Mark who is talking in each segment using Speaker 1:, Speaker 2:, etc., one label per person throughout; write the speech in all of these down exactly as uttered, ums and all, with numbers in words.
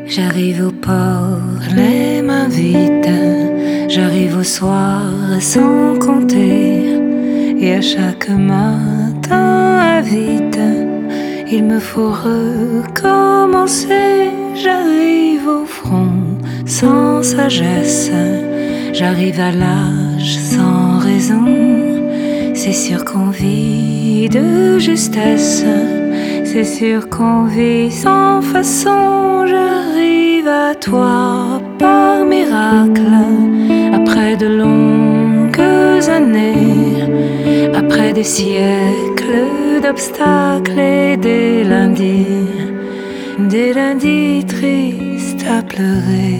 Speaker 1: J'arrive au port, les mains vides. J'arrive au soir sans compter. Et à chaque matin à vide, il me faut recommencer. J'arrive au front sans sagesse. J'arrive à l'âge sans raison. C'est sûr qu'on vit de justesse. C'est sûr qu'on vit sans façon. J'arrive à toi par miracle. Après de longues années, après des siècles d'obstacles et des lundis, des lundis tristes à pleurer.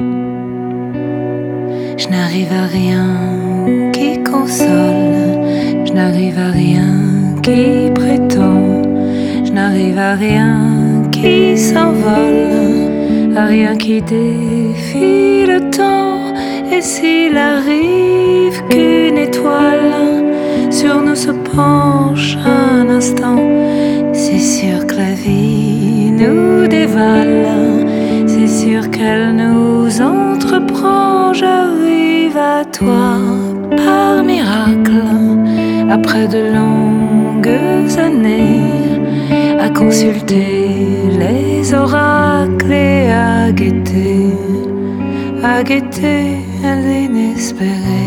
Speaker 1: Je n'arrive à rien qui console. Je n'arrive à rien qui prétend. Je n'arrive à rien qui s'envole, à rien qui défie le temps. Et s'il arrive qu'une étoile sur nous se penche un instant, c'est sûr que la vie nous dévale. C'est sûr qu'elle nous entreprend. J'arrive à toi par miracle. Après de longues années, à consulter les oracles et à guetter, à guetter l'inespéré.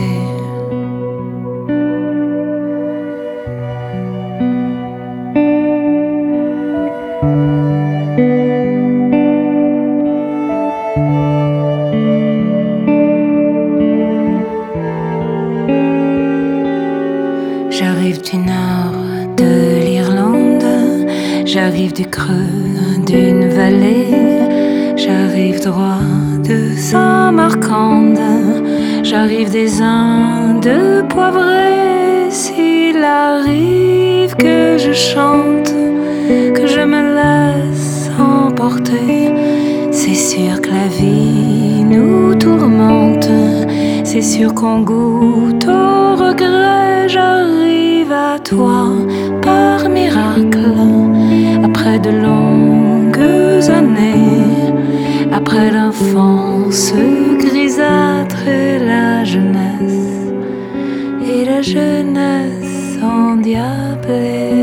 Speaker 1: J'arrive du nord de l'Irlande, j'arrive du creux d'une vallée, j'arrive droit de Samarcande, j'arrive des Indes poivrées. S'il arrive que je chante, que je me laisse emporter, c'est sûr que la vie nous tourmente. C'est sûr qu'on goûte au regret. J'arrive à toi par miracle. Après de longues années, après l'enfance grisâtre et la jeunesse, et la jeunesse endiablée.